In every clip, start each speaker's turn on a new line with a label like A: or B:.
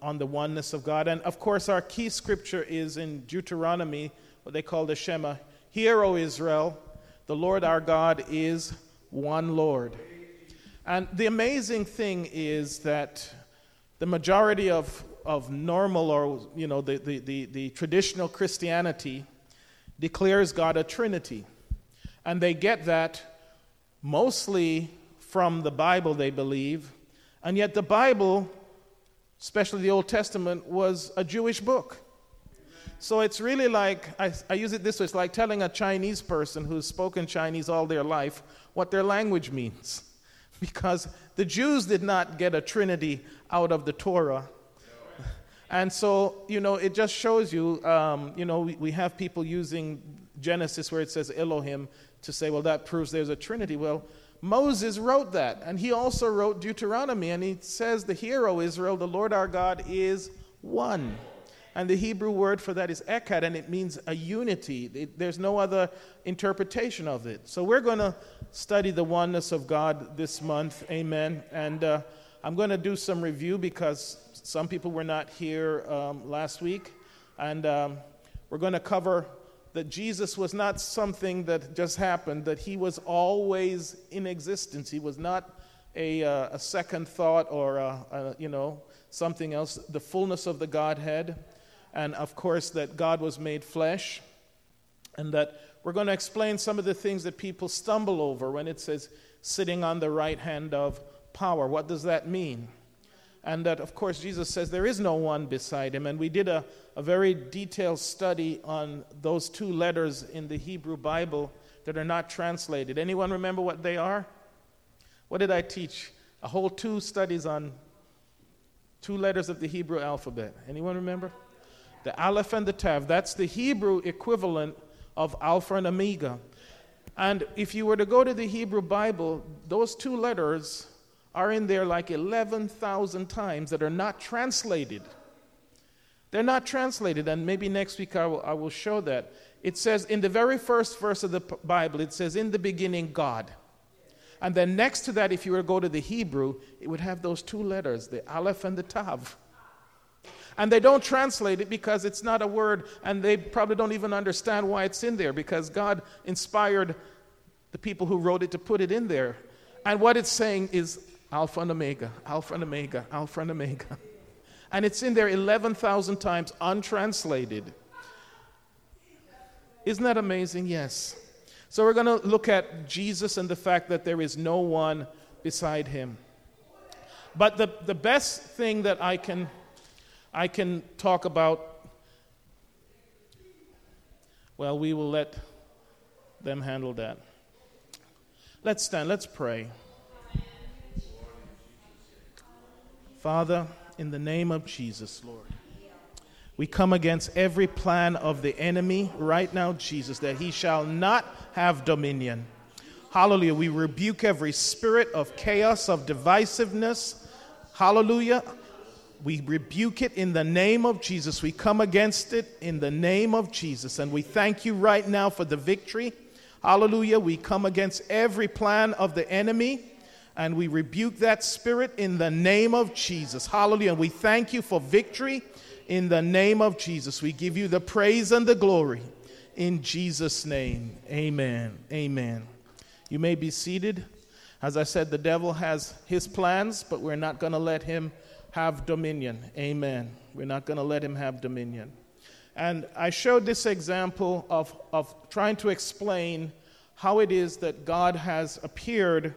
A: on the oneness of God. And of course, our key scripture is in Deuteronomy, what they call the Shema. Hear, O Israel, the Lord our God is one Lord. And the amazing thing is that the majority of normal, or the traditional Christianity declares God a Trinity. And they get that mostly from the Bible, they believe. And yet the Bible, especially the Old Testament, was a Jewish book. So it's really like, I use it this way, it's like telling a Chinese person who's spoken Chinese all their life what their language means. Because the Jews did not get a Trinity out of the Torah. And so, it just shows you, we have people using Genesis where it says Elohim to say, well, that proves there's a Trinity. Well, Moses wrote that, and he also wrote Deuteronomy, and he says, the Hear, O Israel, the Lord our God is one. And the Hebrew word for that is echad, and it means a unity. There's no other interpretation of it. So we're going to study the oneness of God this month, amen. And I'm going to do some review because some people were not here last week. And we're going to cover that Jesus was not something that just happened, that he was always in existence. He was not a second thought or, something else, the fullness of the Godhead. And, of course, that God was made flesh. And that we're going to explain some of the things that people stumble over when it says sitting on the right hand of power. What does that mean? And that, of course, Jesus says there is no one beside him. And we did a very detailed study on those two letters in the Hebrew Bible that are not translated. Anyone remember what they are? What did I teach? A whole 2 studies on 2 letters of the Hebrew alphabet. Anyone remember? The Aleph and the Tav. That's the Hebrew equivalent of Alpha and Omega. And if you were to go to the Hebrew Bible, those 2 letters are in there like 11,000 times that are not translated. They're not translated, and maybe next week I will show that. It says in the very first verse of the Bible, it says, in the beginning, God. And then next to that, if you were to go to the Hebrew, it would have those 2 letters, the Aleph and the Tav. And they don't translate it because it's not a word, and they probably don't even understand why it's in there, because God inspired the people who wrote it to put it in there. And what it's saying is Alpha and Omega, Alpha and Omega, Alpha and Omega. And it's in there 11,000 times untranslated. Isn't that amazing? Yes. So we're going to look at Jesus and the fact that there is no one beside him. But the best thing that I can talk about, well, we will let them handle that. Let's stand, let's pray. Father, in the name of Jesus, Lord, we come against every plan of the enemy right now, Jesus, that he shall not have dominion. Hallelujah. We rebuke every spirit of chaos, of divisiveness. Hallelujah. We rebuke it in the name of Jesus. We come against it in the name of Jesus. And we thank you right now for the victory. Hallelujah. We come against every plan of the enemy. And we rebuke that spirit in the name of Jesus. Hallelujah. And we thank you for victory in the name of Jesus. We give you the praise and the glory in Jesus' name. Amen. Amen. You may be seated. As I said, the devil has his plans, but we're not going to let him have dominion. Amen. We're not going to let him have dominion. And I showed this example of trying to explain how it is that God has appeared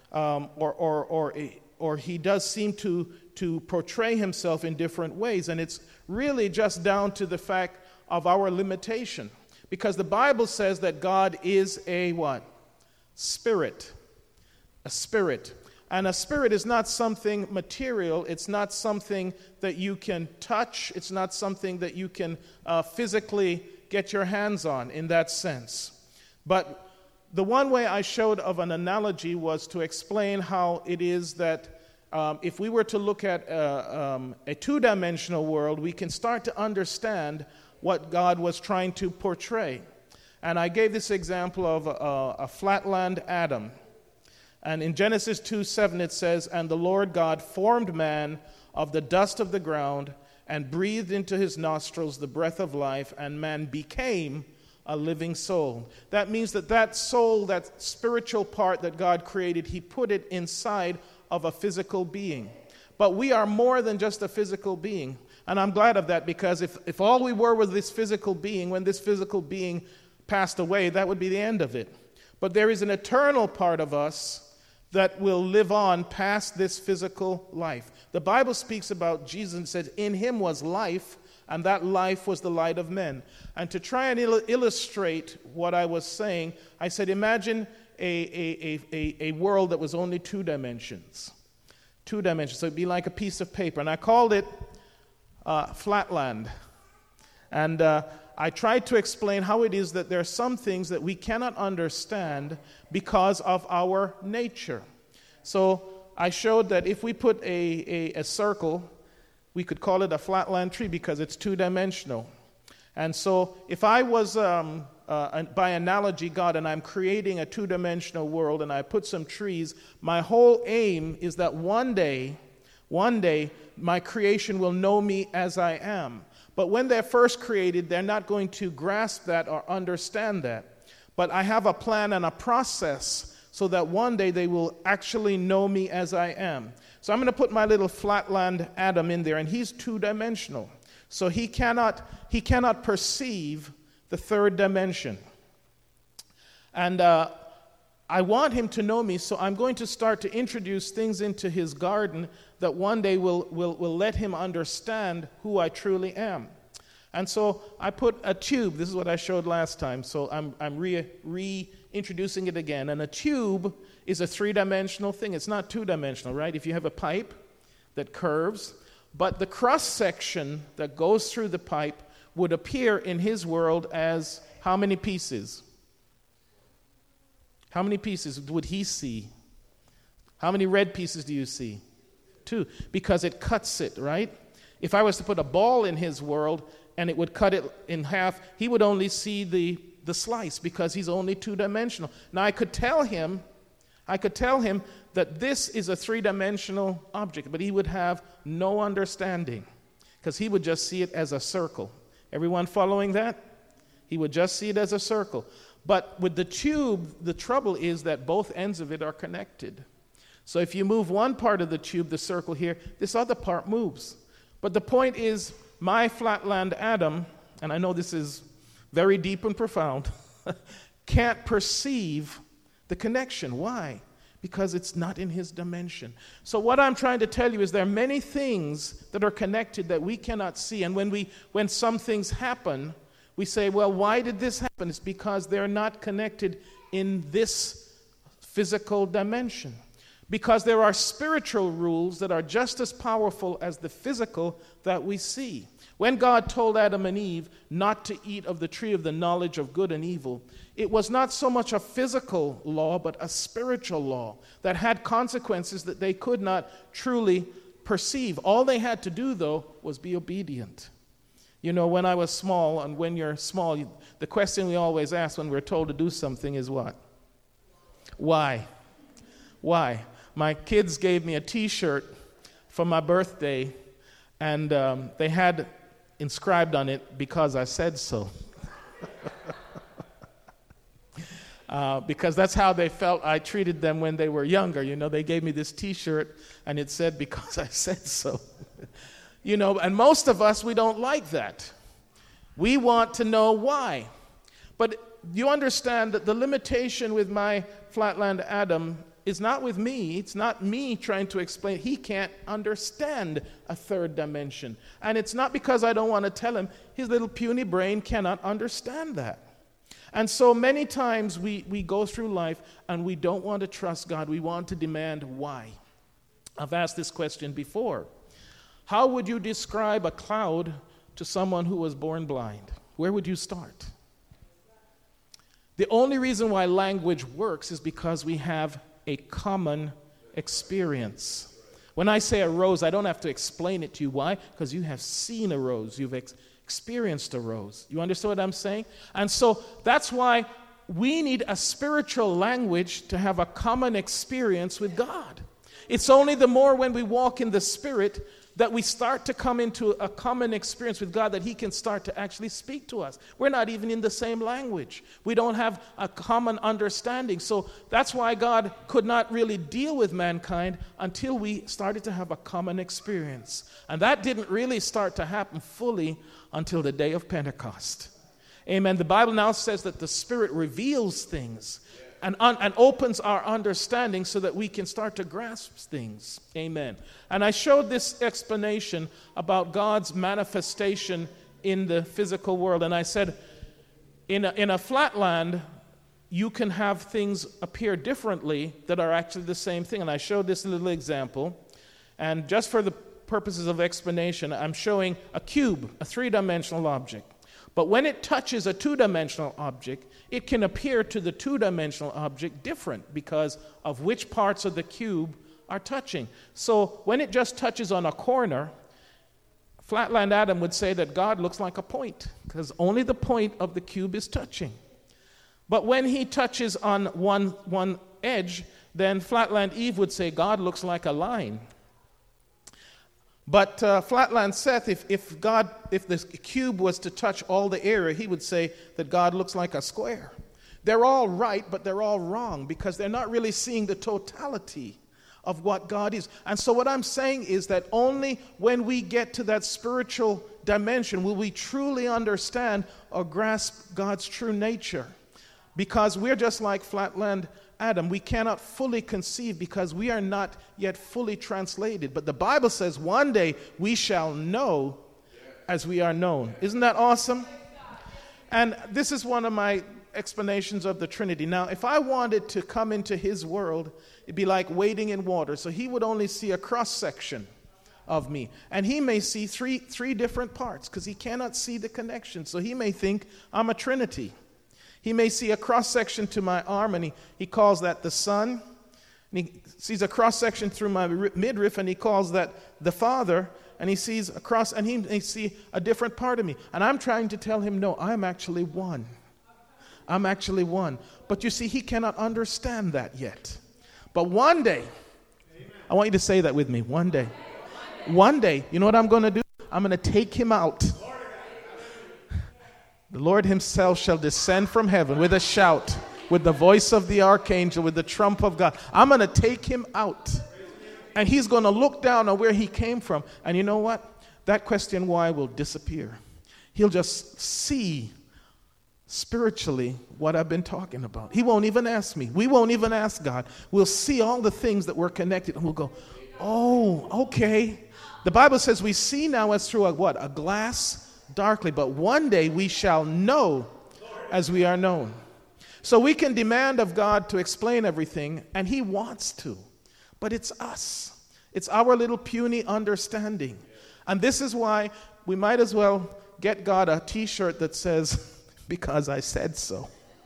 A: or he does seem to portray himself in different ways. And it's really just down to the fact of our limitation. Because the Bible says that God is a what? Spirit. A spirit. And a spirit is not something material. It's not something that you can touch. It's not something that you can physically get your hands on in that sense. But the one way I showed of an analogy was to explain how it is that if we were to look at a two-dimensional world, we can start to understand what God was trying to portray. And I gave this example of a flatland Adam. And in Genesis 2:7 it says, "And the Lord God formed man of the dust of the ground and breathed into his nostrils the breath of life, and man became a living soul. That means that soul, that spiritual part that God created, he put it inside of a physical being. But we are more than just a physical being. And I'm glad of that, because if all we were was this physical being, when this physical being passed away, that would be the end of it. But there is an eternal part of us that will live on past this physical life. The Bible speaks about Jesus and says, in him was life, and that life was the light of men. And to try and illustrate what I was saying, I said, imagine a world that was only 2 dimensions. 2 dimensions. So it'd be like a piece of paper. And I called it Flatland. And I tried to explain how it is that there are some things that we cannot understand because of our nature. So I showed that if we put a circle, we could call it a flatland tree because it's 2-dimensional. And so if I was, by analogy, God, and I'm creating a 2-dimensional world and I put some trees, my whole aim is that one day, my creation will know me as I am. But when they're first created, they're not going to grasp that or understand that. But I have a plan and a process so that one day they will actually know me as I am. So I'm going to put my little flatland Adam in there, and he's 2-dimensional. So he cannot perceive the 3rd dimension. And I want him to know me, so I'm going to start to introduce things into his garden that one day will let him understand who I truly am. And so I put a tube. This is what I showed last time, so I'm reintroducing it again. And a tube is a 3-dimensional thing. It's not 2-dimensional, right? If you have a pipe that curves, but the cross-section that goes through the pipe would appear in his world as how many pieces? How many pieces would he see? How many red pieces do you see? 2, because it cuts it, right? If I was to put a ball in his world and it would cut it in half, he would only see the slice because he's only 2-dimensional. Now I could tell him that this is a 3-dimensional object, but he would have no understanding because he would just see it as a circle. Everyone following that? He would just see it as a circle. But with the tube, the trouble is that both ends of it are connected. So if you move one part of the tube, the circle here, this other part moves. But the point is, my flatland Adam, and I know this is very deep and profound, can't perceive the connection. Why? Because it's not in his dimension. So what I'm trying to tell you is there are many things that are connected that we cannot see. And when some things happen, we say, well, why did this happen? It's because they're not connected in this physical dimension. Because there are spiritual rules that are just as powerful as the physical that we see. When God told Adam and Eve not to eat of the tree of the knowledge of good and evil, it was not so much a physical law, but a spiritual law that had consequences that they could not truly perceive. All they had to do, though, was be obedient. You know, when I was small, and when you're small, the question we always ask when we're told to do something is what? Why? Why? My kids gave me a T-shirt for my birthday, and they had inscribed on it, because I said so. Because that's how they felt I treated them when they were younger. You know, they gave me this T-shirt, and it said, because I said so. You know, and most of us, we don't like that. We want to know why. But you understand that the limitation with my flatland Adam is not with me. It's not me trying to explain. He can't understand a 3rd dimension. And it's not because I don't want to tell him. His little puny brain cannot understand that. And so many times we go through life and we don't want to trust God. We want to demand why. I've asked this question before. How would you describe a cloud to someone who was born blind? Where would you start? The only reason why language works is because we have a common experience. When I say a rose, I don't have to explain it to you. Why? Because you have seen a rose. You've experienced a rose. You understand what I'm saying? And so that's why we need a spiritual language to have a common experience with God. It's only the more when we walk in the Spirit that we start to come into a common experience with God, that he can start to actually speak to us. We're not even in the same language. We don't have a common understanding. So that's why God could not really deal with mankind until we started to have a common experience. And that didn't really start to happen fully until the day of Pentecost. Amen. The Bible now says that the Spirit reveals things and opens our understanding so that we can start to grasp things. Amen. And I showed this explanation about God's manifestation in the physical world. And I said, in a flat land, you can have things appear differently that are actually the same thing. And I showed this little example. And just for the purposes of explanation, I'm showing a cube, a three-dimensional object. But when it touches a two-dimensional object, it can appear to the two-dimensional object different because of which parts of the cube are touching. So when it just touches on a corner, Flatland Adam would say that God looks like a point because only the point of the cube is touching. But when he touches on one edge, then Flatland Eve would say God looks like a line. But Flatland Seth, if the cube was to touch all the area, he would say that God looks like a square. They're all right, but they're all wrong because they're not really seeing the totality of what God is. And so what I'm saying is that only when we get to that spiritual dimension will we truly understand or grasp God's true nature. Because we're just like Flatland Adam, we cannot fully conceive because we are not yet fully translated. But the Bible says one day we shall know as we are known. Isn't that awesome? And this is one of my explanations of the Trinity. Now, if I wanted to come into his world, it'd be like wading in water. So he would only see a cross-section of me. And he may see three different parts because he cannot see the connection. So he may think I'm a Trinity. He may see a cross-section to my arm, and he calls that the Son. And he sees a cross-section through my midriff, and he calls that the Father. And he sees a cross, and he may see a different part of me. And I'm trying to tell him, no, I'm actually one. I'm actually one. But you see, he cannot understand that yet. But one day, I want you to say that with me, one day. One day, you know what I'm going to do? I'm going to take him out. The Lord himself shall descend from heaven with a shout, with the voice of the archangel, with the trump of God. I'm going to take him out. And he's going to look down on where he came from. And you know what? That question why will disappear. He'll just see spiritually what I've been talking about. He won't even ask me. We won't even ask God. We'll see all the things that we're connected. And we'll go, oh, okay. The Bible says we see now as through a glass darkly, but one day we shall know as we are known. So we can demand of God to explain everything, and he wants to, but it's us. It's our little puny understanding. And this is why we might as well get God a t-shirt that says, because I said so.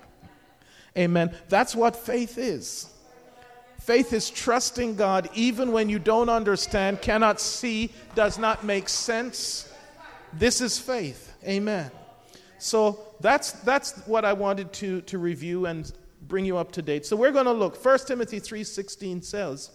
A: Amen. That's what faith is. Faith is trusting God even when you don't understand, cannot see, does not make sense. This is faith. Amen. So that's what I wanted to review and bring you up to date. So we're going to look. 1 Timothy 3:16 says,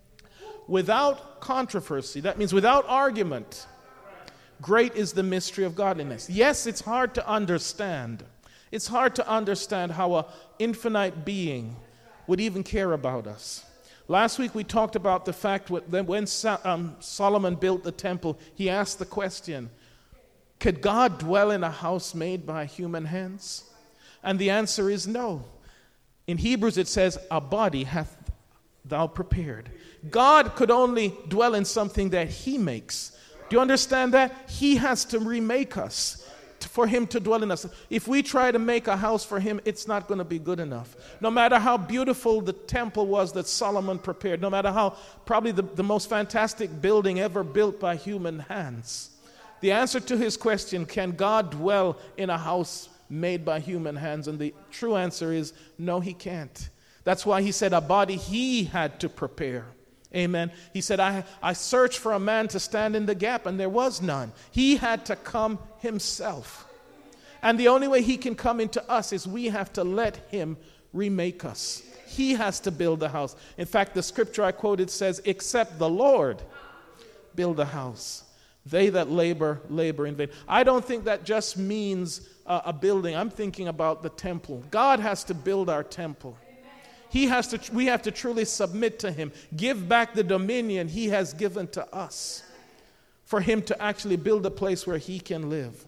A: without controversy, that means without argument, great is the mystery of godliness. Yes, it's hard to understand. It's hard to understand how an infinite being would even care about us. Last week we talked about the fact that when Solomon built the temple, he asked the question, could God dwell in a house made by human hands? And the answer is no. In Hebrews it says, a body hath thou prepared. God could only dwell in something that he makes. Do you understand that? He has to remake us for him to dwell in us. If we try to make a house for him, it's not going to be good enough. No matter how beautiful the temple was that Solomon prepared, no matter how probably the most fantastic building ever built by human hands, the answer to his question, can God dwell in a house made by human hands? And the true answer is, no, he can't. That's why he said a body he had to prepare. Amen. He said, I searched for a man to stand in the gap, and there was none. He had to come himself. And the only way he can come into us is we have to let him remake us. He has to build the house. In fact, the scripture I quoted says, except the Lord build a house. They that labor, labor in vain. I don't think that just means a building. I'm thinking about the temple. God has to build our temple. We have to truly submit to him, give back the dominion he has given to us for him to actually build a place where he can live.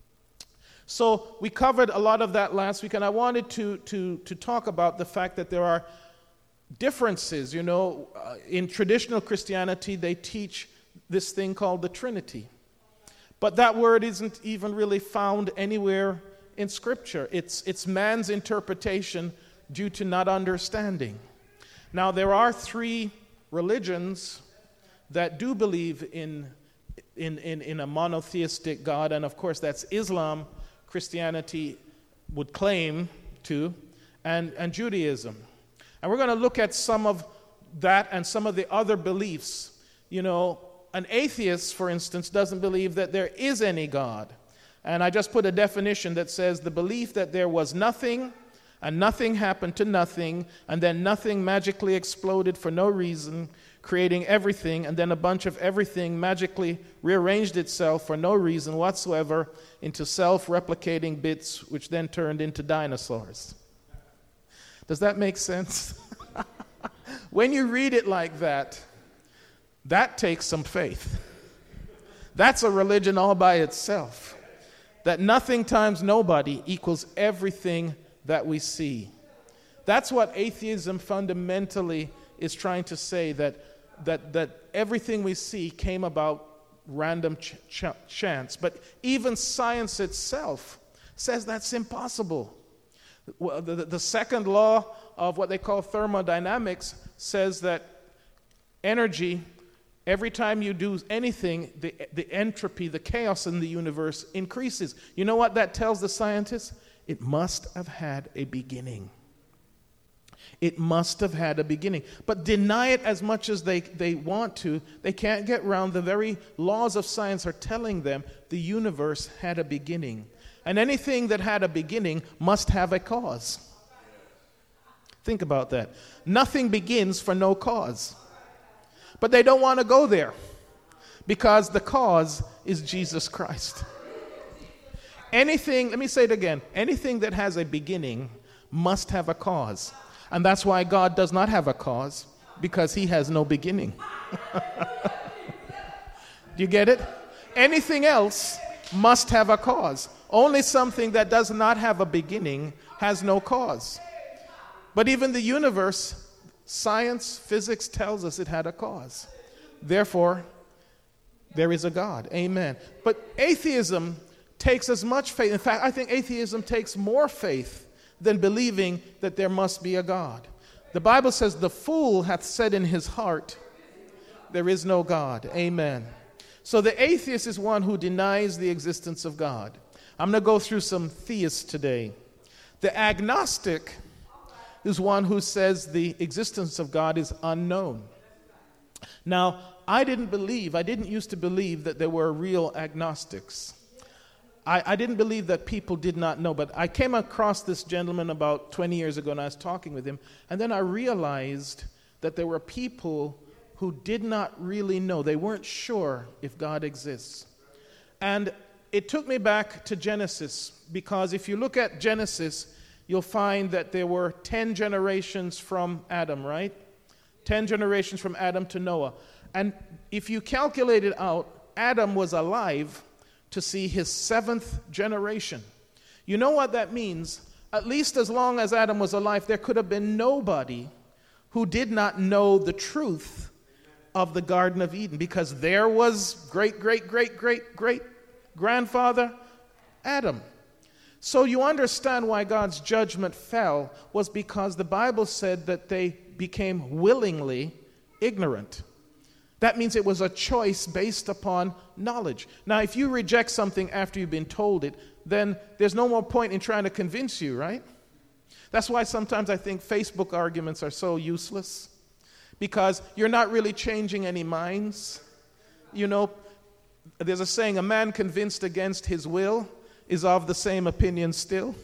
A: So we covered a lot of that last week, and I wanted to talk about the fact that there are differences. In traditional Christianity, they teach this thing called the Trinity. But that word isn't even really found anywhere in Scripture. It's man's interpretation due to not understanding. Now, there are 3 religions that do believe in a monotheistic God, and of course that's Islam, Christianity would claim to, and Judaism. And we're going to look at some of that and some of the other beliefs. An atheist, for instance, doesn't believe that there is any God. And I just put a definition that says the belief that there was nothing, and nothing happened to nothing, and then nothing magically exploded for no reason, creating everything, and then a bunch of everything magically rearranged itself for no reason whatsoever into self-replicating bits, which then turned into dinosaurs. Does that make sense? When you read it like that, that takes some faith. That's a religion all by itself. That nothing times nobody equals everything that we see. That's what atheism fundamentally is trying to say, that everything we see came about random chance. But even science itself says that's impossible. The second law of what they call thermodynamics says that energy, every time you do anything, the entropy, the chaos in the universe increases. You know what that tells the scientists? It must have had a beginning. It must have had a beginning. But deny it as much as they want to, they can't get around the very laws of science are telling them the universe had a beginning. And anything that had a beginning must have a cause. Think about that. Nothing begins for no cause. But they don't want to go there because the cause is Jesus Christ. Anything, let me say it again, anything that has a beginning must have a cause. And that's why God does not have a cause, because he has no beginning. Do you get it? Anything else must have a cause. Only something that does not have a beginning has no cause. But even the universe, science, physics tells us it had a cause. Therefore, there is a God. Amen. But atheism takes as much faith. In fact, I think atheism takes more faith than believing that there must be a God. The Bible says, the fool hath said in his heart, there is no God. Amen. So the atheist is one who denies the existence of God. I'm going to go through some theists today. The agnostic is one who says the existence of God is unknown. Now, I didn't used to believe that there were real agnostics. I didn't believe that people did not know, but I came across this gentleman about 20 years ago, and I was talking with him, and then I realized that there were people who did not really know. They weren't sure if God exists. And it took me back to Genesis, because if you look at Genesis, you'll find that there were 10 generations from Adam, right? 10 generations from Adam to Noah. And if you calculate it out, Adam was alive to see his 7th generation. You know what that means? At least as long as Adam was alive, there could have been nobody who did not know the truth of the Garden of Eden, because there was great-great-great-great-great-grandfather Adam. So you understand why God's judgment fell was because the Bible said that they became willingly ignorant. That means it was a choice based upon knowledge. Now, if you reject something after you've been told it, then there's no more point in trying to convince you, right? That's why sometimes I think Facebook arguments are so useless, because you're not really changing any minds. You know, there's a saying, a man convinced against his will is of the same opinion still.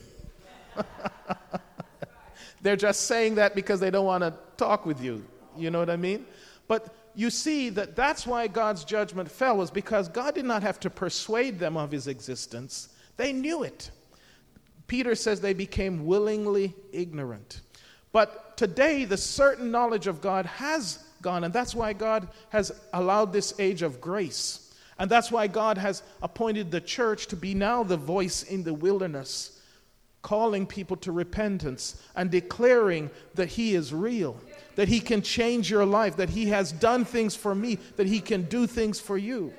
A: They're just saying that because they don't want to talk with you. You know what I mean? But you see that that's why God's judgment fell, was because God did not have to persuade them of his existence. They knew it. Peter says they became willingly ignorant. But today, the certain knowledge of God has gone, and that's why God has allowed this age of grace. And that's why God has appointed the church to be now the voice in the wilderness, calling people to repentance and declaring that he is real, that he can change your life, that he has done things for me, that he can do things for you.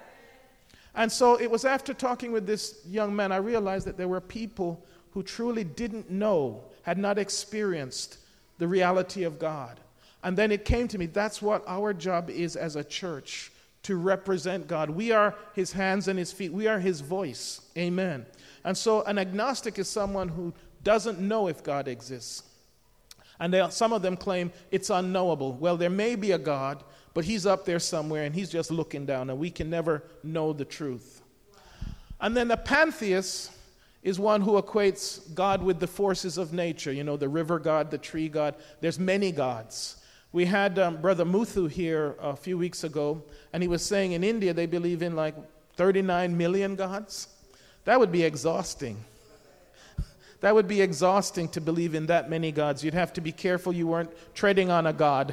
A: And so it was after talking with this young man, I realized that there were people who truly didn't know, had not experienced the reality of God. And then it came to me, that's what our job is as a church, to represent God. We are his hands and his feet. We are his voice. Amen. And so an agnostic is someone who doesn't know if God exists. And some of them claim it's unknowable. Well, there may be a God, but he's up there somewhere and he's just looking down, and we can never know the truth. And then the pantheist is one who equates God with the forces of nature. You know, the river god, the tree god. There's many gods. We had Brother Muthu here a few weeks ago, and he was saying in India they believe in like 39 million gods. That would be exhausting. That would be exhausting to believe in that many gods. You'd have to be careful you weren't treading on a god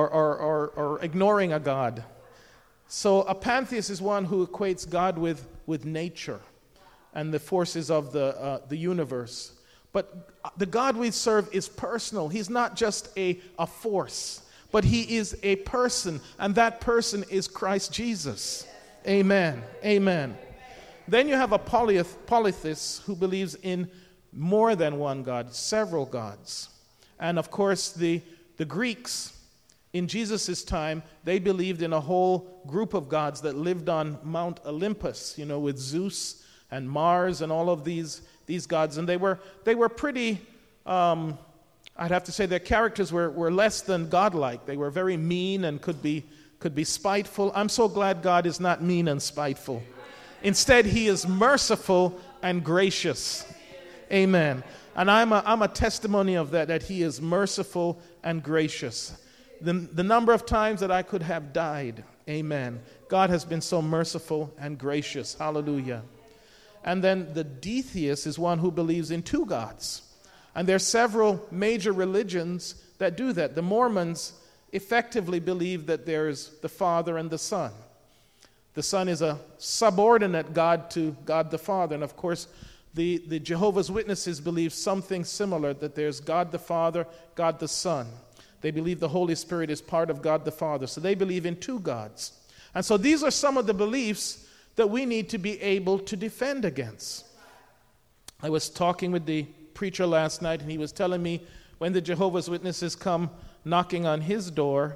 A: or ignoring a god. So a pantheist is one who equates God with nature and the forces of the universe. But the God we serve is personal. He's not just a force, but he is a person, and that person is Christ Jesus. Amen. Amen. Then you have a polytheist who believes in more than one God, several gods. And of course, the Greeks in Jesus' time, they believed in a whole group of gods that lived on Mount Olympus, you know, with Zeus and Mars and all of these gods. And they were pretty, I'd have to say their characters were less than godlike. They were very mean and could be spiteful. I'm so glad God is not mean and spiteful. Instead, he is merciful and gracious. Amen. And I'm a testimony of that he is merciful and gracious. The number of times that I could have died, amen. God has been so merciful and gracious. Hallelujah. And then the detheist is one who believes in two gods. And there are several major religions that do that. The Mormons effectively believe that there's the Father and the Son. The Son is a subordinate God to God the Father. And of course, the Jehovah's Witnesses believe something similar, that there's God the Father, God the Son. They believe the Holy Spirit is part of God the Father. So they believe in two gods. And so these are some of the beliefs that we need to be able to defend against. I was talking with the preacher last night, and he was telling me when the Jehovah's Witnesses come knocking on his door,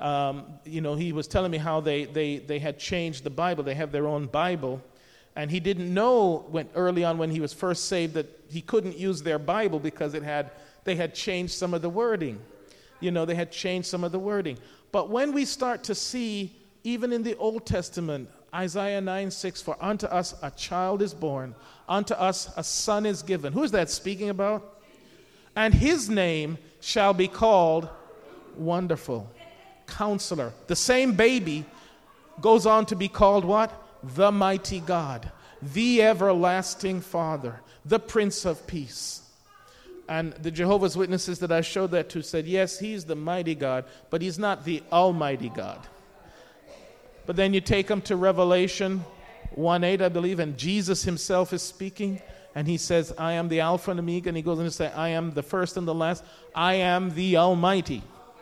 A: he was telling me how they had changed the Bible. They have their own Bible. And he didn't know early on when he was first saved that he couldn't use their Bible because they had changed some of the wording. You know, they had changed some of the wording. But when we start to see, even in the Old Testament, Isaiah 9:6, for unto us a child is born, unto us a son is given. Who is that speaking about? And his name shall be called Wonderful, Counselor. The same baby goes on to be called what? The Mighty God, the Everlasting Father, the Prince of Peace. And the Jehovah's Witnesses that I showed that to said, yes, he's the mighty God, but he's not the Almighty God. But then you take them to Revelation 1:8, I believe, and Jesus himself is speaking, and he says, I am the Alpha and Omega, and he goes on to say, I am the first and the last, I am the Almighty.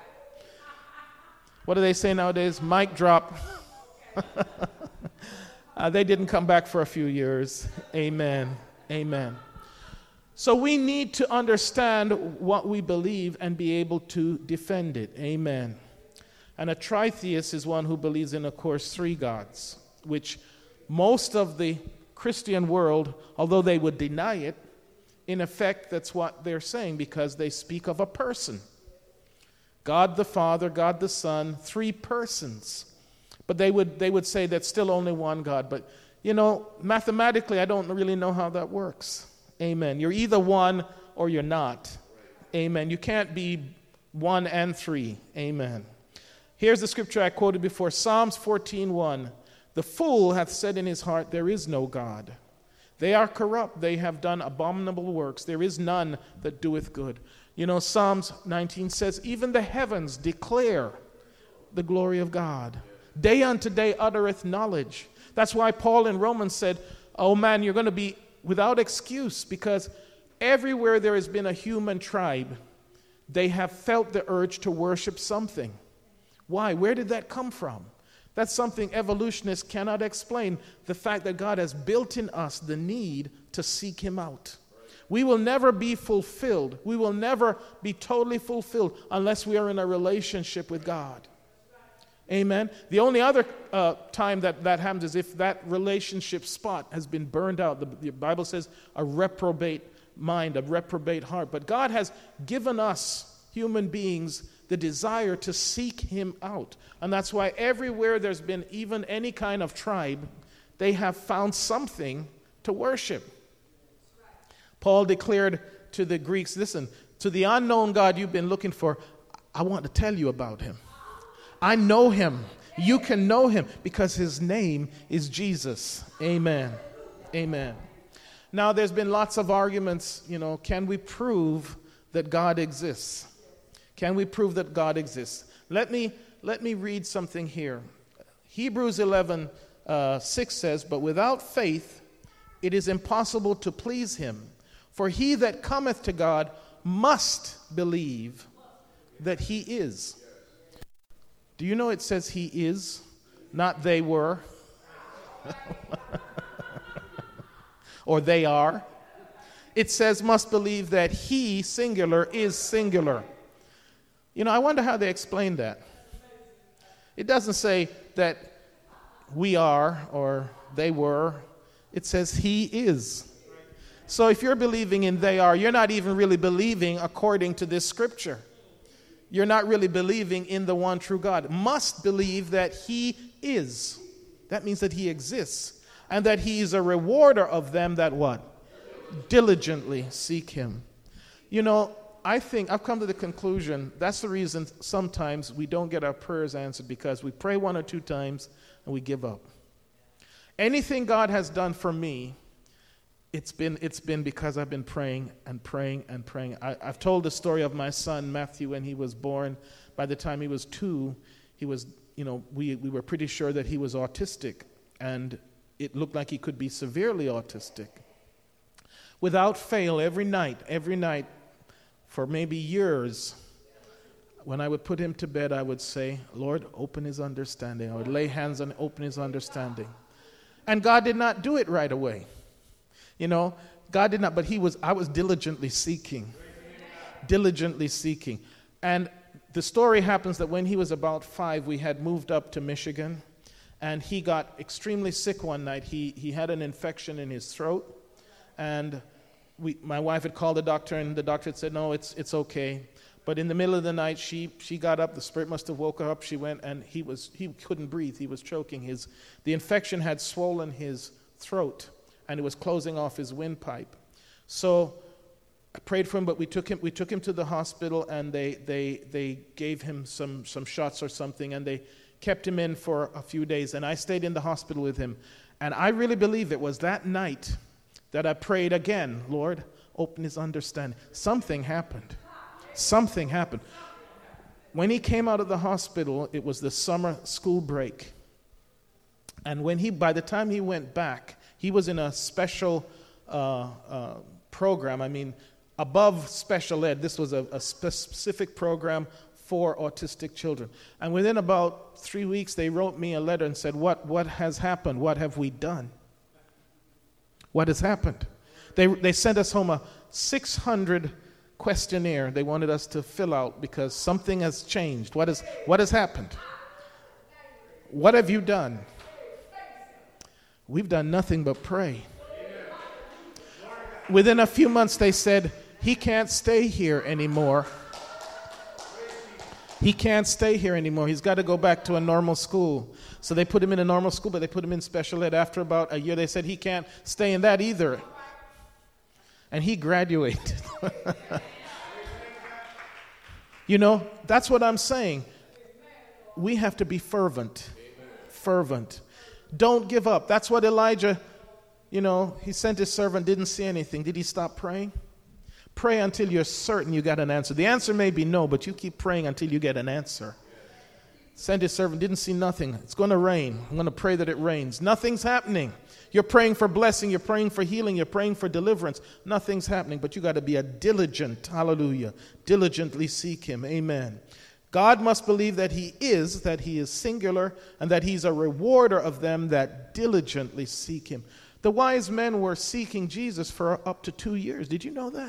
A: What do they say nowadays? Mic drop. They didn't come back for a few years. Amen. Amen. So we need to understand what we believe and be able to defend it. Amen. And a tritheist is one who believes in, of course, three gods, which most of the Christian world, although they would deny it, in effect, that's what they're saying, because they speak of a person. God the Father, God the Son, three persons. But they would say that's still only one God. But, mathematically, I don't really know how that works. Amen. You're either one or you're not. Amen. You can't be one and three. Amen. Here's the scripture I quoted before, Psalms 14:1. The fool hath said in his heart, there is no God. They are corrupt, they have done abominable works. There is none that doeth good. You know, Psalms 19 says, even the heavens declare the glory of God. Day unto day uttereth knowledge. That's why Paul in Romans said, oh man, you're going to be without excuse, because everywhere there has been a human tribe, they have felt the urge to worship something. Why? Where did that come from? That's something evolutionists cannot explain, the fact that God has built in us the need to seek him out. We will never be fulfilled. We will never be totally fulfilled unless we are in a relationship with God. Amen. The only other time that happens is if that relationship spot has been burned out. The Bible says a reprobate mind, a reprobate heart. But God has given us, human beings, the desire to seek him out. And that's why everywhere there's been even any kind of tribe, they have found something to worship. Paul declared to the Greeks, listen, to the unknown God you've been looking for, I want to tell you about him. I know him. You can know him because his name is Jesus. Amen. Amen. Now, there's been lots of arguments, can we prove that God exists? Can we prove that God exists? Let me read something here. Hebrews 11:6 says, but without faith it is impossible to please him. For he that cometh to God must believe that he is. Do you know it says he is, not they were? Or they are. It says must believe that he, singular, is singular. I wonder how they explain that. It doesn't say that we are or they were. It says he is. So if you're believing in they are, you're not even really believing according to this scripture. You're not really believing in the one true God. Must believe that he is. That means that he exists. And that he is a rewarder of them that what? Diligently seek him. I think I've come to the conclusion that's the reason sometimes we don't get our prayers answered, because we pray one or two times and we give up. Anything God has done for me, it's been because I've been praying and praying and praying. I've told the story of my son Matthew when he was born. By the time he was 2, he was, we were pretty sure that he was autistic, and it looked like he could be severely autistic. Without fail, every night, for maybe years, when I would put him to bed, I would say, Lord, open his understanding. I would lay hands on open his understanding. And God did not do it right away. God did not, but I was diligently seeking. And the story happens that when he was about 5, we had moved up to Michigan, and he got extremely sick one night. He had an infection in his throat, and my wife had called the doctor, and the doctor had said, no, it's okay. But in the middle of the night, she got up. The Spirit must have woke her up. She went, and he couldn't breathe. He was choking. The infection had swollen his throat, and it was closing off his windpipe. So I prayed for him, but we took him to the hospital, and they gave him some shots or something, and they kept him in for a few days. And I stayed in the hospital with him. And I really believe it was that night that I prayed again, Lord, open his understanding. Something happened. When he came out of the hospital, it was the summer school break. And by the time he went back, he was in a special program. Above special ed, this was a specific program for autistic children. And within about 3 weeks, they wrote me a letter and said, what has happened? What have we done? What has happened? They sent us home a 600 questionnaire they wanted us to fill out because something has changed. What has happened? What have you done? We've done nothing but pray. Within a few months, they said, he can't stay here anymore. He's got to go back to a normal school. So they put him in a normal school, but they put him in special ed. After about a year, they said he can't stay in that either. And he graduated. That's what I'm saying. we have to be fervent. Amen. Fervent. Don't give up. That's what Elijah, he sent his servant, didn't see anything. Did he stop praying? Pray until you're certain you got an answer. The answer may be no, but you keep praying until you get an answer. Sent his servant, didn't see nothing. It's going to rain. I'm going to pray that it rains. Nothing's happening. You're praying for blessing. You're praying for healing. You're praying for deliverance. Nothing's happening, but you got to be a diligent, hallelujah, diligently seek him. Amen. God must believe that he is singular, and that he's a rewarder of them that diligently seek him. The wise men were seeking Jesus for up to 2 years. Did you know that?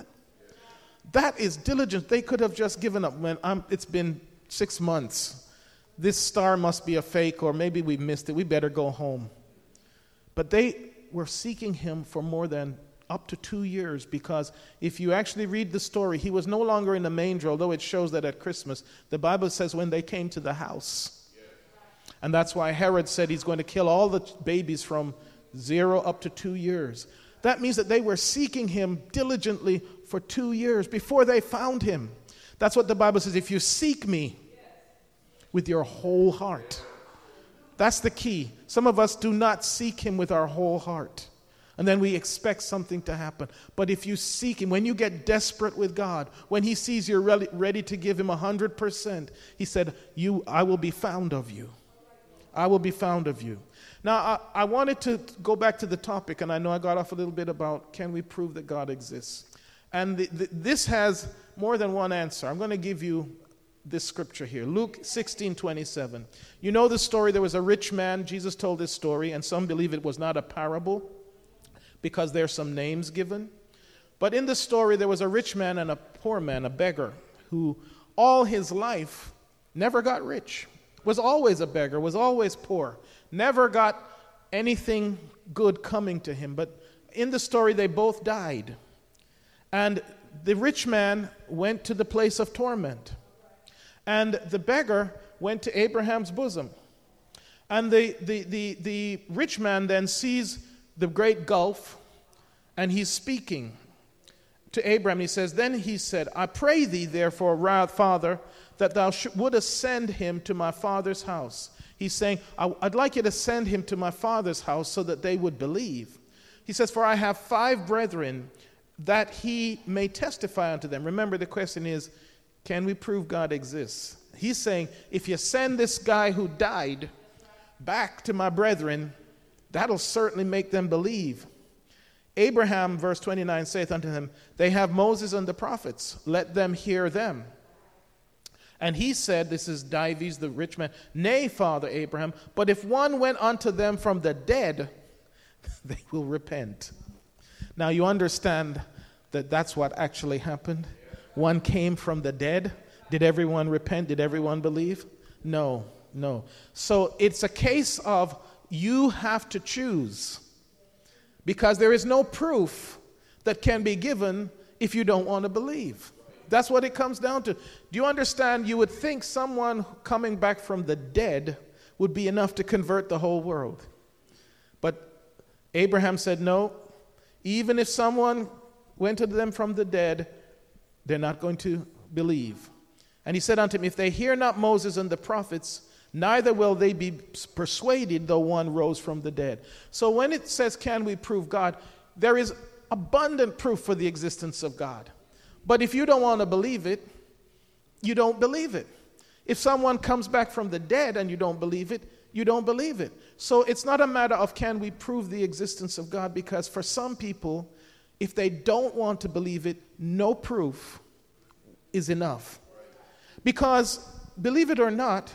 A: That is diligent. They could have just given up. It's been 6 months. This star must be a fake, or maybe we missed it. We better go home. But they were seeking him for more than up to 2 years, because if you actually read the story, he was no longer in the manger, although it shows that at Christmas. The Bible says when they came to the house. And that's why Herod said he's going to kill all the babies from 0 up to 2 years. That means that they were seeking him diligently for 2 years before they found him. That's what the Bible says. If you seek me with your whole heart. That's the key. Some of us do not seek him with our whole heart. And then we expect something to happen. But if you seek him, when you get desperate with God, when he sees you're ready to give him 100%, he said, I will be found of you. I will be found of you. Now, I wanted to go back to the topic, and I know I got off a little bit about, can we prove that God exists? And this has more than one answer. I'm going to give you this scripture here, Luke 16:27. You know the story. There was a rich man. Jesus told this story, and some believe it was not a parable because there's some names given. But in the story, there was a rich man and a poor man, a beggar, who all his life never got rich, was always a beggar, was always poor, never got anything good coming to him. But in the story, they both died. And the rich man went to the place of torment. And the beggar went to Abraham's bosom. And the rich man then sees the great gulf, and he's speaking to Abraham. He says, then he said, I pray thee, therefore, Father, that thou wouldest send him to my father's house. He's saying, I'd like you to send him to my father's house so that they would believe. He says, for I have 5 brethren, that he may testify unto them. Remember, the question is, can we prove God exists? He's saying, if you send this guy who died back to my brethren, that'll certainly make them believe. Abraham, verse 29, saith unto him, they have Moses and the prophets, let them hear them. And he said, this is Dives, the rich man, nay, Father Abraham, but if one went unto them from the dead, they will repent. Now you understand that that's what actually happened. One came from the dead. Did everyone repent? Did everyone believe? No. So it's a case of you have to choose, because there is no proof that can be given if you don't want to believe. That's what it comes down to. Do you understand? You would think someone coming back from the dead would be enough to convert the whole world. But Abraham said, no, even if someone went to them from the dead, they're not going to believe. And he said unto him, if they hear not Moses and the prophets, neither will they be persuaded though one rose from the dead. So when it says, can we prove God, there is abundant proof for the existence of God. But if you don't want to believe it, you don't believe it. If someone comes back from the dead and you don't believe it, you don't believe it. So it's not a matter of can we prove the existence of God, because for some people, if they don't want to believe it, no proof is enough. Because, believe it or not,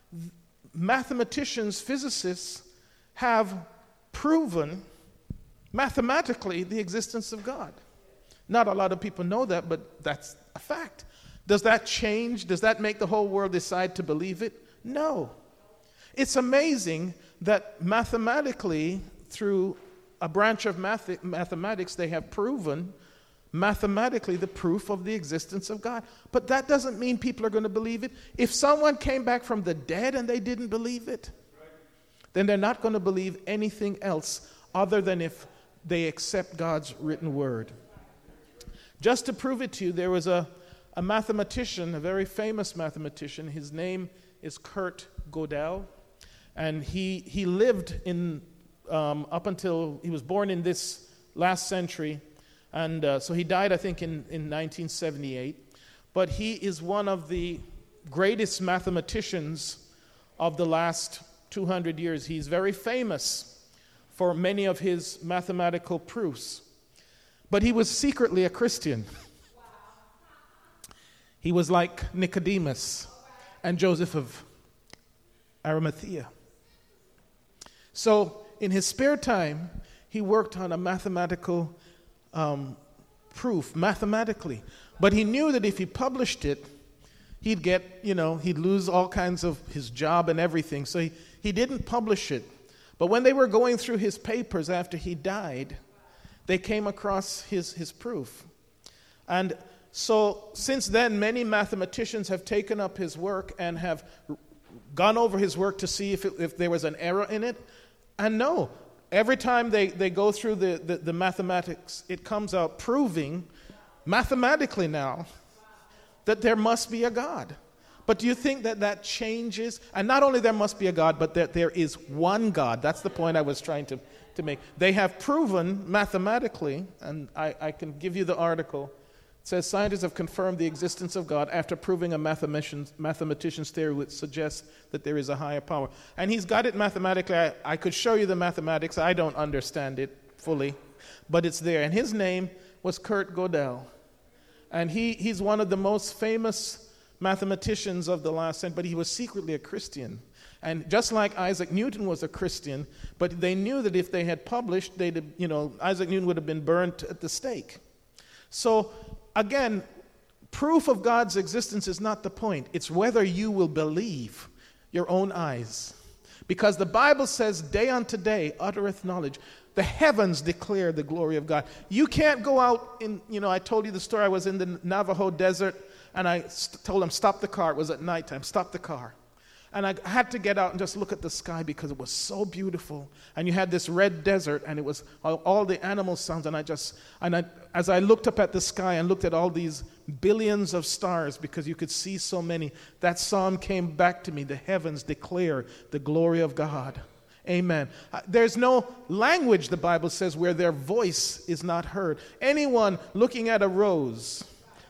A: mathematicians, physicists have proven mathematically the existence of God. Not a lot of people know that, but that's a fact. Does that change? Does that make the whole world decide to believe it? No. It's amazing that mathematically, through a branch of mathematics, they have proven mathematically the proof of the existence of God. But that doesn't mean people are going to believe it. If someone came back from the dead and they didn't believe it, then they're not going to believe anything else other than if they accept God's written word. Just to prove it to you, there was a mathematician, a very famous mathematician. His name is Kurt Gödel, and he lived in up until he was born in this last century, and so he died, I think, in 1978. But he is one of the greatest mathematicians of the last 200 years. He's very famous for many of his mathematical proofs. But he was secretly a Christian. He was like Nicodemus and Joseph of Arimathea. So in his spare time, he worked on a mathematical proof, mathematically. But he knew that if he published it, he'd lose all kinds of his job and everything. So he didn't publish it. But when they were going through his papers after he died, they came across his proof. And so since then, many mathematicians have taken up his work and have gone over his work to see if there was an error in it. And no, every time they go through the mathematics, it comes out proving mathematically now that there must be a God. But do you think that changes? And not only there must be a God, but that there is one God. That's the point I was trying to make. They have proven mathematically, and I can give you the article. It says scientists have confirmed the existence of God after proving a mathematician's theory which suggests that there is a higher power. And he's got it mathematically. I could show you the mathematics. I don't understand it fully, but it's there. And his name was Kurt Gödel. And he's one of the most famous mathematicians of the last century, but he was secretly a Christian. And just like Isaac Newton was a Christian, but they knew that if they had published, Isaac Newton would have been burnt at the stake. So, again, proof of God's existence is not the point. It's whether you will believe your own eyes. Because the Bible says, day unto day uttereth knowledge. The heavens declare the glory of God. You can't go out I told you the story. I was in the Navajo desert, and I told them, stop the car. It was at nighttime. Stop the car. And I had to get out and just look at the sky because it was so beautiful. And you had this red desert, and it was all the animal sounds. And as I looked up at the sky and looked at all these billions of stars, because you could see so many, that psalm came back to me. The heavens declare the glory of God. Amen. There's no language, the Bible says, where their voice is not heard. Anyone looking at a rose,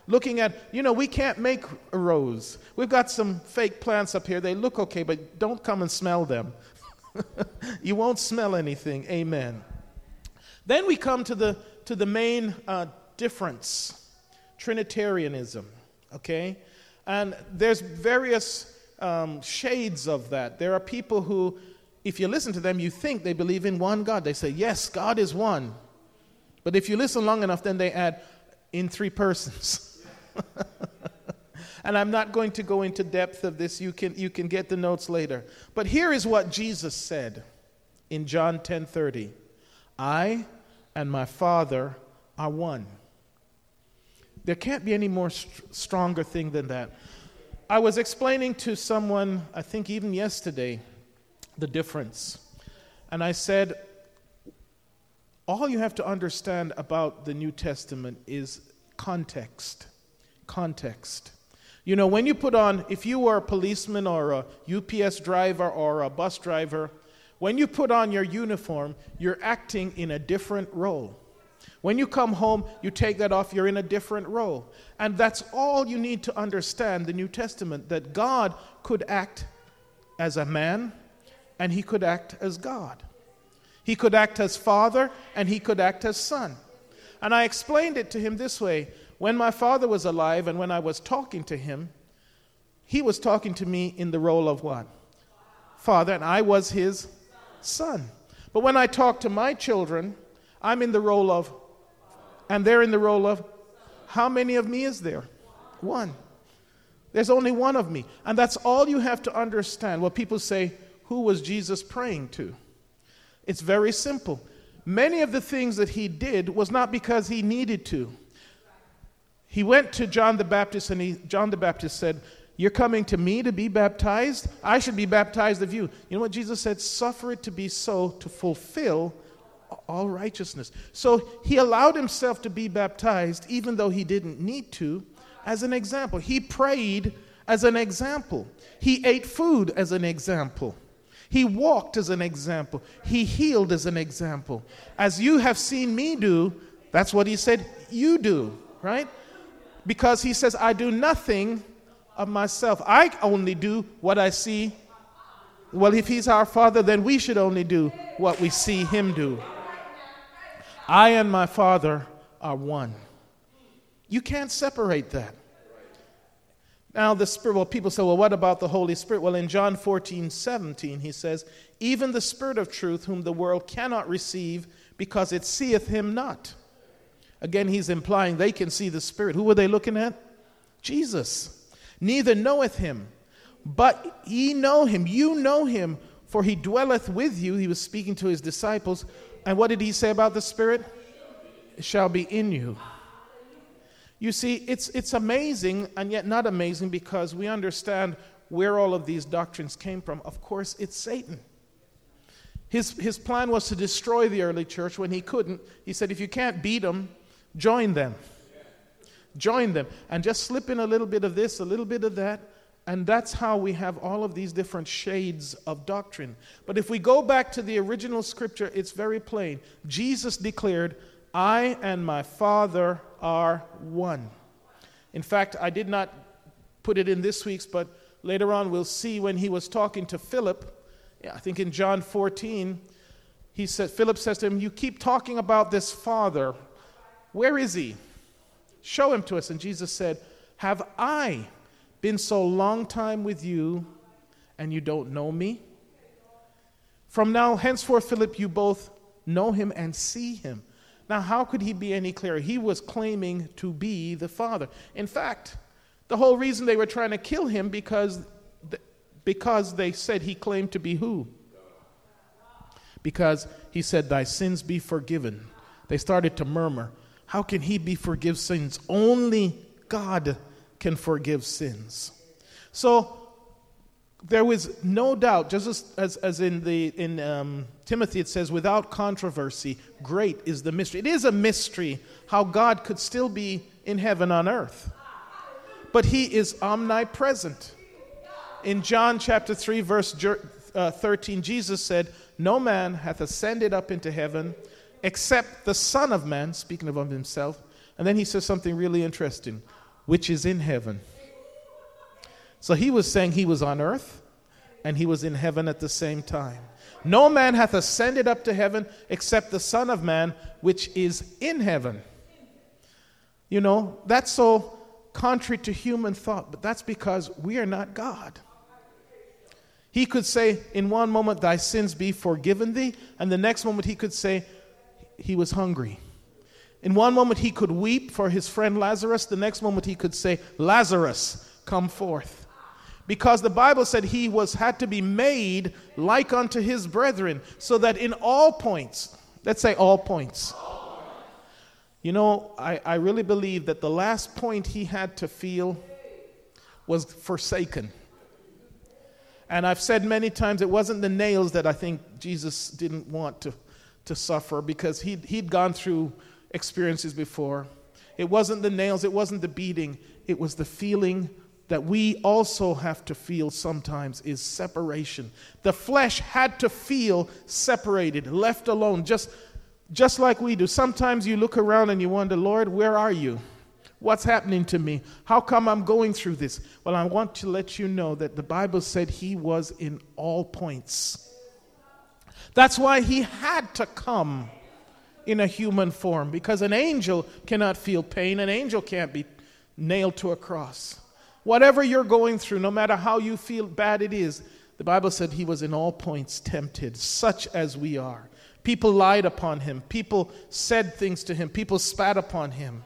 A: we can't make a rose. We've got some fake plants up here. They look okay, but don't come and smell them. You won't smell anything. Amen. Then we come to the main difference, Trinitarianism. Okay? And there's various shades of that. There are people who, if you listen to them, you think they believe in one God. They say, yes, God is one. But if you listen long enough, then they add in three persons. And I'm not going to go into depth of this. You can get the notes later. But here is what Jesus said in John 10:30. I and my Father are one. There can't be any more stronger thing than that. I was explaining to someone, I think even yesterday, the difference. And I said, all you have to understand about the New Testament is context. Context. When you put on, if you were a policeman or a UPS driver or a bus driver, when you put on your uniform, you're acting in a different role. When you come home, you take that off, you're in a different role. And that's all you need to understand the New Testament, that God could act as a man, and he could act as God. He could act as Father, and he could act as Son. And I explained it to him this way. When my father was alive and when I was talking to him, he was talking to me in the role of what? Father, and I was his son. But when I talk to my children, I'm in the role of, and they're in the role of, how many of me is there? One. There's only one of me. And that's all you have to understand. Well, people say, who was Jesus praying to? It's very simple. Many of the things that he did was not because he needed to. He went to John the Baptist, and John the Baptist said, you're coming to me to be baptized? I should be baptized of you. You know what Jesus said? Suffer it to be so, to fulfill all righteousness. So he allowed himself to be baptized even though he didn't need to, as an example. He prayed as an example. He ate food as an example. He walked as an example. He healed as an example. As you have seen me do, that's what he said you do, right? Because he says, I do nothing of myself. I only do what I see. Well, if he's our Father, then we should only do what we see him do. I and my Father are one. You can't separate that. Now, the Spirit, well, people say, well, what about the Holy Spirit? Well, in John 14:17, he says, even the Spirit of truth, whom the world cannot receive, because it seeth him not. Again, he's implying they can see the Spirit. Who were they looking at? Jesus. Neither knoweth him, but ye know him. You know him, for he dwelleth with you. He was speaking to his disciples. And what did he say about the Spirit? It shall be in you. You see, it's amazing and yet not amazing because we understand where all of these doctrines came from. Of course, it's Satan. His plan was to destroy the early church. When he couldn't, he said, if you can't beat them, join them. Join them. And just slip in a little bit of this, a little bit of that. And that's how we have all of these different shades of doctrine. But if we go back to the original scripture, it's very plain. Jesus declared, I and my Father are one. In fact, I did not put it in this week's, but later on we'll see when he was talking to Philip, I think in John 14, Philip says to him, you keep talking about this Father. Where is he? Show him to us. And Jesus said, have I been so long time with you and you don't know me? From now henceforth, Philip, you both know him and see him. Now, how could he be any clearer? He was claiming to be the Father. In fact, the whole reason they were trying to kill him because they said he claimed to be who? Because he said, thy sins be forgiven. They started to murmur, how can he forgive sins? Only God can forgive sins. So there was no doubt, just as in Timothy it says, without controversy, great is the mystery. It is a mystery how God could still be in heaven on earth. But he is omnipresent. In John chapter 3, verse 13, Jesus said, no man hath ascended up into heaven except the Son of Man, speaking of himself. And then he says something really interesting, which is in heaven. So he was saying he was on earth and he was in heaven at the same time. No man hath ascended up to heaven except the Son of Man, which is in heaven. You know, that's so contrary to human thought, but that's because we are not God. He could say in one moment, thy sins be forgiven thee, and the next moment he could say he was hungry. In one moment he could weep for his friend Lazarus, the next moment he could say, Lazarus, come forth. Because the Bible said he had to be made like unto his brethren, so that in all points, let's say all points. You know, I really believe that the last point he had to feel was forsaken. And I've said many times it wasn't the nails that I think Jesus didn't want to suffer, because he'd gone through experiences before. It wasn't the nails, it wasn't the beating, it was the feeling that we also have to feel sometimes is separation. The flesh had to feel separated, left alone, just like we do. Sometimes you look around and you wonder, Lord, where are you? What's happening to me? How come I'm going through this? Well, I want to let you know that the Bible said he was in all points. That's why he had to come in a human form, because an angel cannot feel pain. An angel can't be nailed to a cross. Whatever you're going through, no matter how you feel bad it is, the Bible said he was in all points tempted, such as we are. People lied upon him. People said things to him. People spat upon him.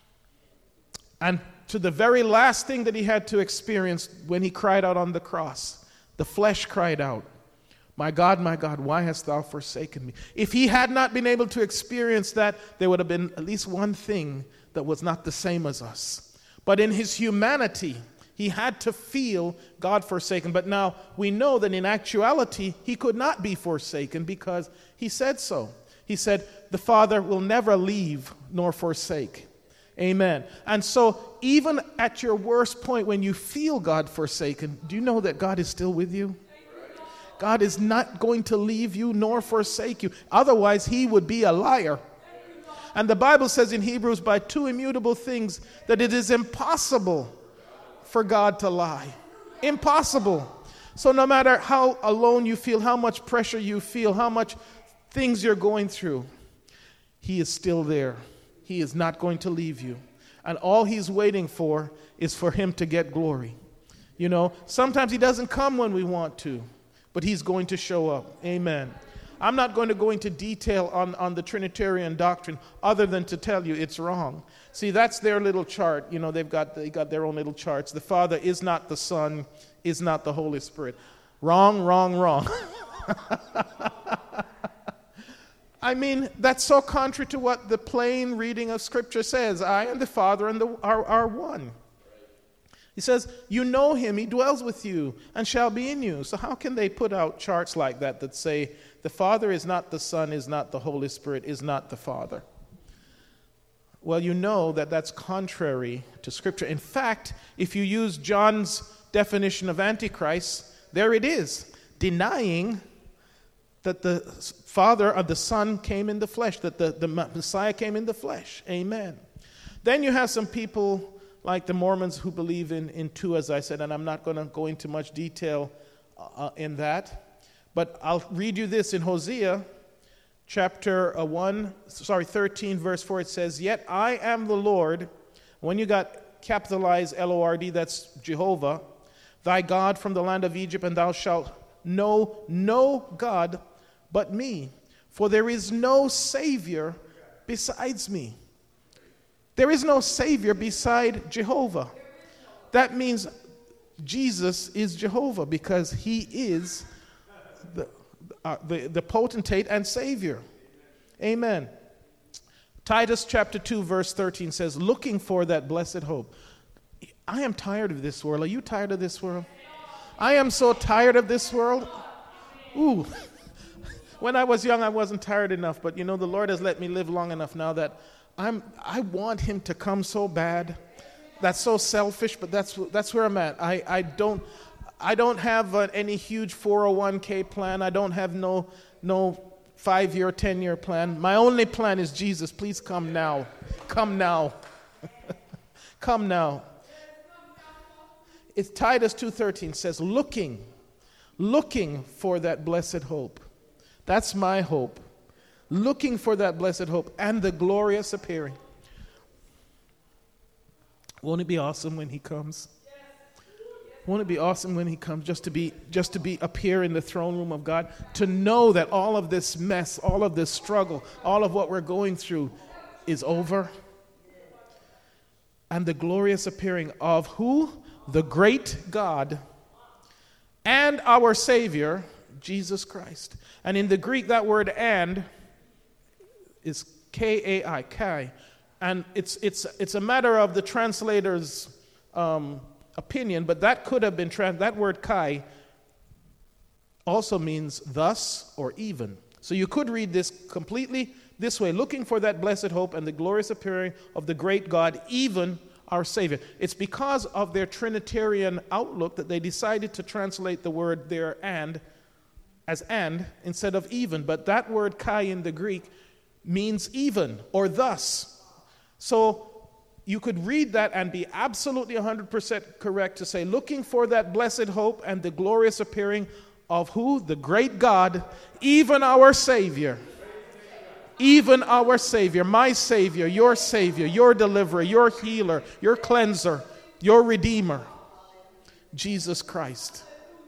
A: And to the very last thing that he had to experience when he cried out on the cross, the flesh cried out, my God, why hast thou forsaken me? If he had not been able to experience that, there would have been at least one thing that was not the same as us. But in his humanity, he had to feel God forsaken. But now we know that in actuality, he could not be forsaken because he said so. He said, the Father will never leave nor forsake. Amen. And so even at your worst point when you feel God forsaken, do you know that God is still with you? God is not going to leave you nor forsake you. Otherwise, he would be a liar. And the Bible says in Hebrews, by two immutable things, that it is impossible for God to lie. Impossible. So no matter how alone you feel, how much pressure you feel, how much things you're going through, he is still there. He is not going to leave you. And all he's waiting for is for him to get glory. You know, sometimes he doesn't come when we want to, but he's going to show up. Amen. I'm not going to go into detail on the Trinitarian doctrine other than to tell you it's wrong. See, that's their little chart. You know, they got their own little charts. The Father is not the Son, is not the Holy Spirit. Wrong, wrong, wrong. I mean, that's so contrary to what the plain reading of Scripture says. I and the Father are one. He says, you know him, he dwells with you, and shall be in you. So how can they put out charts like that say, the Father is not the Son, is not the Holy Spirit, is not the Father? Well, you know that that's contrary to Scripture. In fact, if you use John's definition of Antichrist, there it is, denying that the Father or the Son came in the flesh, that the Messiah came in the flesh. Amen. Then you have some people like the Mormons who believe in two, as I said, and I'm not going to go into much detail in that. But I'll read you this in Hosea chapter 13, verse 4. It says, yet I am the Lord. When you got capitalized L-O-R-D, that's Jehovah, thy God from the land of Egypt, and thou shalt know no God but me, for there is no Savior besides me. There is no Savior beside Jehovah. That means Jesus is Jehovah because he is the potentate and Savior. Amen. Titus chapter 2 verse 13 says, looking for that blessed hope. I am tired of this world. Are you tired of this world? I am so tired of this world. Ooh. When I was young, I wasn't tired enough, but you know, the Lord has let me live long enough now that I want him to come so bad. That's so selfish, but that's where I'm at. I don't have any huge 401k plan. I don't have no 5-year, 10-year plan. My only plan is Jesus. Please come now. Come now. Come now. It's Titus 2:13 says, looking for that blessed hope. That's my hope. Looking for that blessed hope and the glorious appearing. Won't it be awesome when he comes? Won't it be awesome when he comes just to be up here in the throne room of God, to know that all of this mess, all of this struggle, all of what we're going through is over? And the glorious appearing of who? The great God and our Savior, Jesus Christ. And in the Greek, that word "and" is K-A-I, kai. And it's a matter of the translator's opinion, but that could have been that word "kai" also means thus or even. So you could read this completely this way: looking for that blessed hope and the glorious appearing of the great God, even our Savior. It's because of their Trinitarian outlook that they decided to translate the word there "and" as "and" instead of "even." But that word "kai" in the Greek means even or thus. So you could read that and be absolutely 100% correct to say, looking for that blessed hope and the glorious appearing of who? The great God, even our Savior. Even our Savior, my Savior, your deliverer, your healer, your cleanser, your redeemer, Jesus Christ.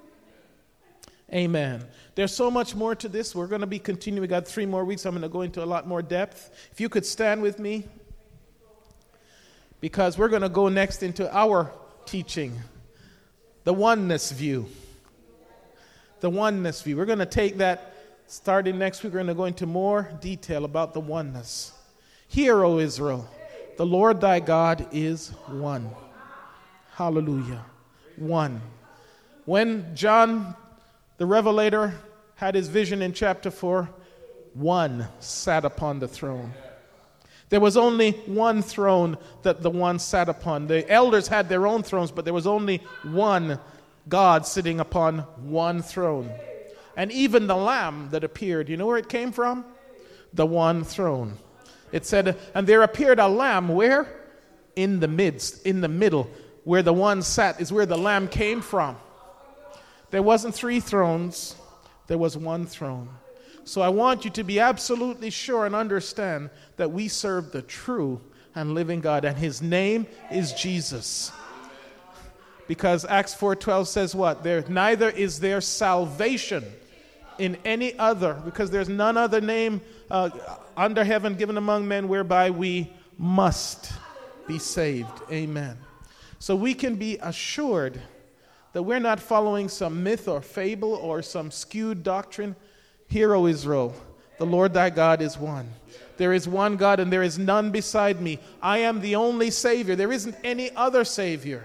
A: Amen. There's so much more to this. We're going to be continuing. We got 3 more weeks. I'm going to go into a lot more depth. If you could stand with me, because we're going to go next into our teaching, the oneness view. The oneness view. We're going to take that. Starting next week, we're going to go into more detail about the oneness. Hear, O Israel, the Lord thy God is one. Hallelujah. One. When John the Revelator had his vision in chapter 4, one sat upon the throne. There was only one throne that the one sat upon. The elders had their own thrones, but there was only one God sitting upon one throne. And even the Lamb that appeared, you know where it came from? The one throne. It said, and there appeared a Lamb where? In the midst, in the middle, where the one sat is where the Lamb came from. There wasn't three thrones, there was one throne. So I want you to be absolutely sure and understand that we serve the true and living God, and his name is Jesus. Because Acts 4:12 says what? Neither is there salvation in any other, because there's none other name under heaven given among men whereby we must be saved. Amen. So we can be assured that we're not following some myth or fable or some skewed doctrine. Hear, O Israel, the Lord thy God is one. There is one God and there is none beside me. I am the only Savior. There isn't any other Savior.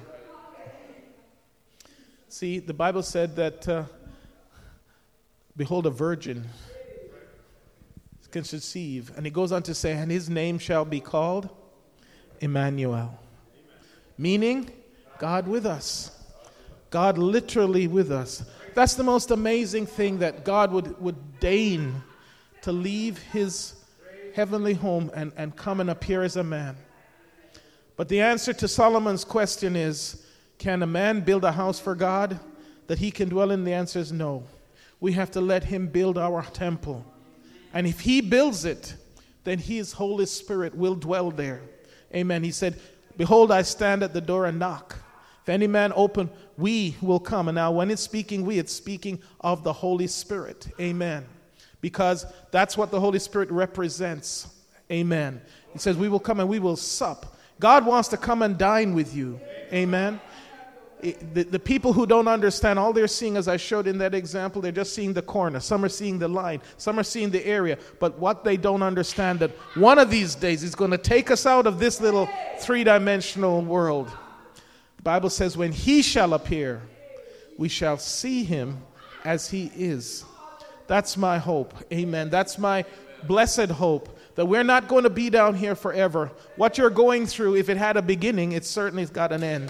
A: See, the Bible said that, behold, a virgin can conceive. And it goes on to say, and his name shall be called Emmanuel. Meaning, God with us. God literally with us. That's the most amazing thing, that God would deign to leave his heavenly home and come and appear as a man. But the answer to Solomon's question is, can a man build a house for God that he can dwell in? The answer is no. We have to let him build our temple. And if he builds it, then his Holy Spirit will dwell there. Amen. He said, behold, I stand at the door and knock. If any man open, we will come. And now when it's speaking we, it's speaking of the Holy Spirit. Amen. Because that's what the Holy Spirit represents. Amen. He says we will come and we will sup. God wants to come and dine with you. Amen. The people who don't understand, all they're seeing, as I showed in that example, they're just seeing the corner. Some are seeing the line. Some are seeing the area. But what they don't understand, that one of these days he's going to take us out of this little three-dimensional world. The Bible says when he shall appear, we shall see him as he is. That's my hope. Amen. That's my blessed hope, that we're not going to be down here forever. What you're going through, if it had a beginning, it certainly's got an end.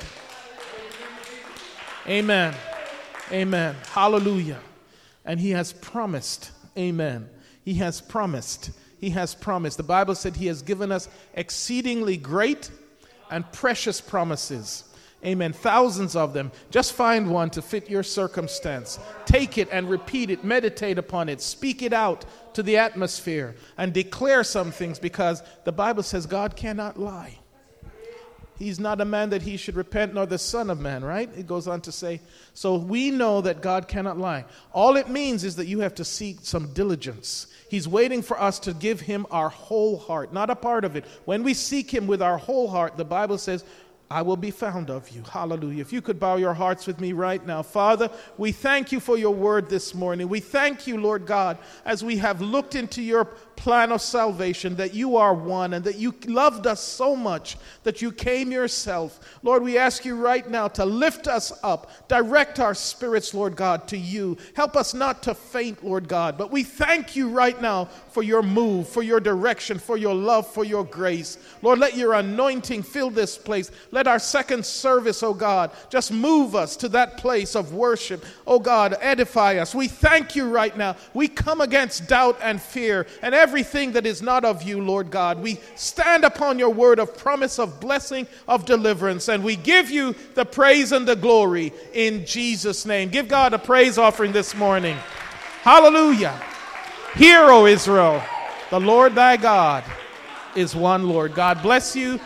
A: Amen. Amen. Hallelujah. And he has promised. Amen. He has promised. He has promised. The Bible said he has given us exceedingly great and precious promises. Amen. Thousands of them. Just find one to fit your circumstance. Take it and repeat it. Meditate upon it. Speak it out to the atmosphere and declare some things, because the Bible says God cannot lie. He's not a man that he should repent, nor the son of man, right? It goes on to say, so we know that God cannot lie. All it means is that you have to seek some diligence. He's waiting for us to give him our whole heart, not a part of it. When we seek him with our whole heart, the Bible says, I will be found of you. Hallelujah. If you could bow your hearts with me right now. Father, we thank you for your word this morning. We thank you, Lord God, as we have looked into your plan of salvation, that you are one and that you loved us so much that you came yourself. Lord, we ask you right now to lift us up, direct our spirits, Lord God, to you. Help us not to faint, Lord God, but we thank you right now for your move, for your direction, for your love, for your grace. Lord, let your anointing fill this place. Let our second service, oh God, just move us to that place of worship. Oh God, edify us. We thank you right now. We come against doubt and fear and everything that is not of you, Lord God. We stand upon your word of promise, of blessing, of deliverance, and we give you the praise and the glory in Jesus' name. Give God a praise offering this morning. Hallelujah. Hear, O Israel, the Lord thy God is one Lord. God bless you.